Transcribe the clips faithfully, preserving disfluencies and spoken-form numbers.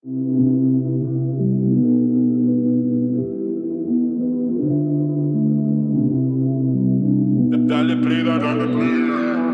Dale play, dale play.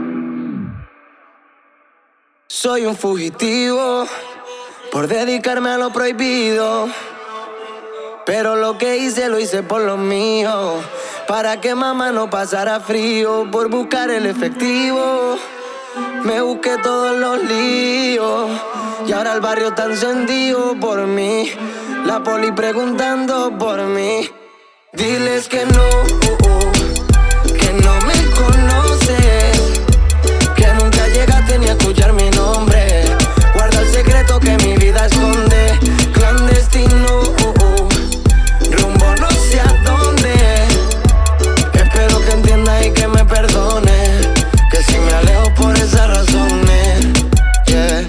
Soy un fugitivo por dedicarme a lo prohibido, pero lo que hice lo hice por lo mío, para que mamá no pasara frío. Por buscar el efectivo me busqué todos los líos, y ahora el barrio está encendido por mí, la poli preguntando por mí. Diles que no, uh, uh, que no me conoces, que nunca llegaste ni a escuchar mi nombre. Guarda el secreto que mi vida esconde, clandestino, uh, uh, rumbo no sé a dónde. Espero que entiendas y que me perdones, que si me alejo por esas razones, yeah.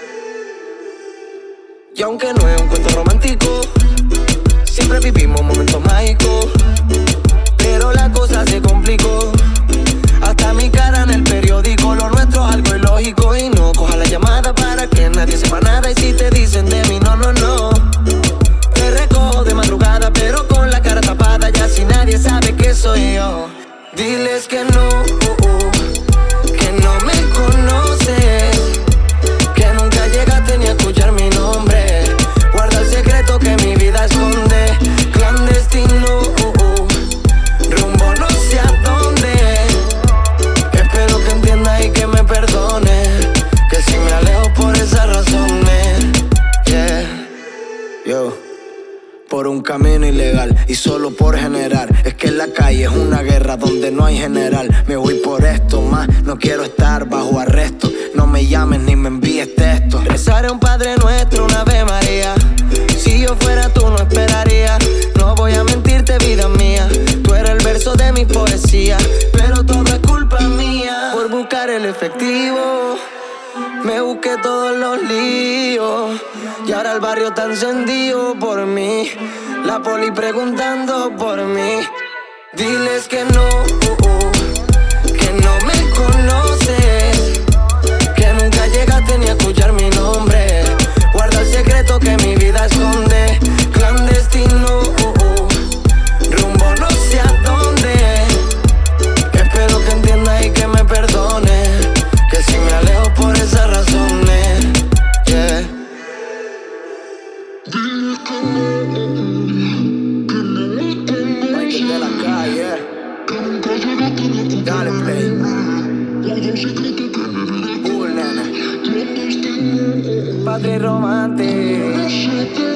Y aunque no es un cuento romántico, siempre vivimos momentos mágicos, pero la cosa se complicó. Hasta mi cara en el periódico, lo nuestro es algo ilógico. Y no coja la llamada para que nadie sepa nada. Y si te dicen de mí, no, no, no, te recojo de madrugada, pero con la cara tapada, ya si nadie sabe que soy yo. Diles que no, uh, uh, que no me conoces, que nunca llegaste ni a escuchar mi nombre. Guarda el secreto que mi vida esconde, clandestino, uh, uh, rumbo no sé a dónde. Espero que entiendas y que me perdones, que si me alejo por esas razones, yeah. Yo, por un camino ilegal y solo por generar. Es que en la calle es una guerra donde no hay general. Me voy por esto más, no quiero estar bajo arresto. No me llames ni me envíes texto. Rezaré un Padre Nuestro, una Ave María. Si yo fuera tú no esperaría. No voy a mentirte, vida mía, tú eres el verso de mis poesías. Pero todo es culpa mía, por buscar el efectivo me busqué todos los líos, y ahora el barrio está encendido por mí, la poli preguntando por mí. Diles que no, uh, uh, que no me conoces, que nunca llegaste ni a escuchar mi nombre. Guarda el secreto que mi vida esconde, clandestino, uh, uh, rumbo no sé a dónde. Espero que entiendas y que me perdones, que si me alejo por esas razones, yeah. Michael de la calle, dale play. Cool, nena. Padre romántico.